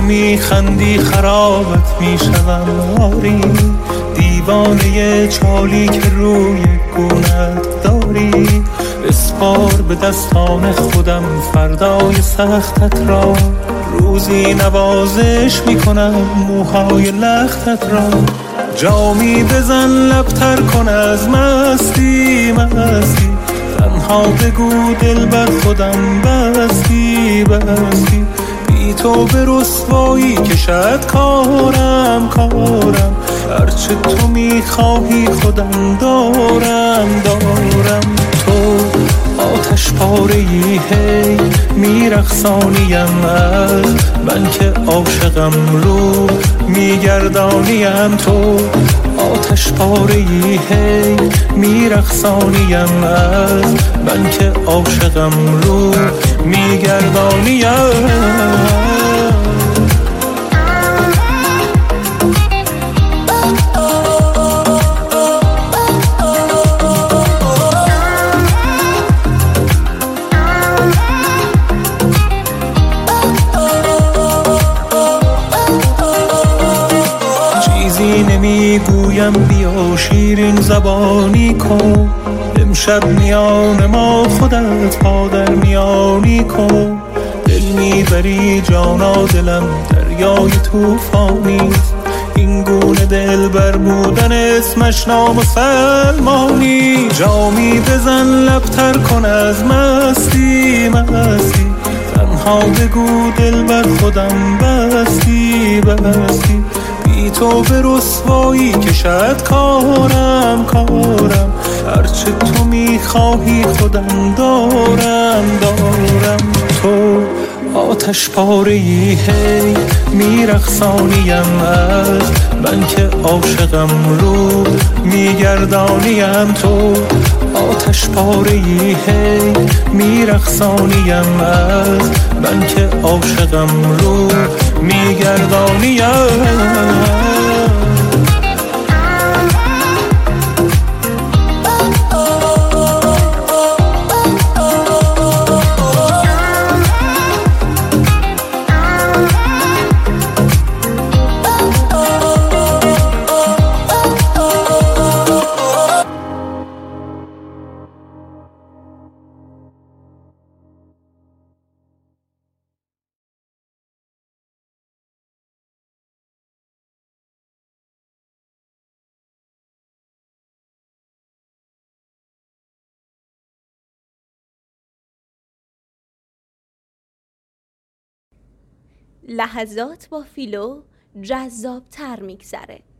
میخندی خرابت میشوم آری، دیوانه چالی که روی گونت داری. اسپار به دستان خودم فردای سختت را، روزی نوازش میکنم موهای لختت را. جامی بزن لبتر کن از مستی مستی، تنها بگو دل بر خودم بستی بستی. بی تو به رسوایی کشد کارم کارم، هرچه تو میخواهی خودم دارم دارم. تو آتش پاره‌ای هی میرقصانیم از من که عاشقم رو میگردانیم. تو آتش پاره‌ای هی میرقصانیم از من که عاشقم رو میگردانیم. نمیگویم بیا شیرین زبانی کن، امشب میان ما خودت پا در میانی کن. دل میبری جانا دلم دریای توفانیست، این گونه دل بر بودن اسمش نامسلمانی. جامی بزن لبتر کن از مستی مستی، تنها بگو دل بر خودم بستی بستی. بی تو به رسوایی کشد کارم کارم، هرچه تو میخواهی خودم دارم دارم. تو آتش پاره‌ای هی میرقصانیم از من که عاشقم رو میگردانیم. تو آتش پاره‌ای هی میرقصانیم از من که عاشقم رو میگردانیم. لحظات با فیلو جذاب‌تر میگذره.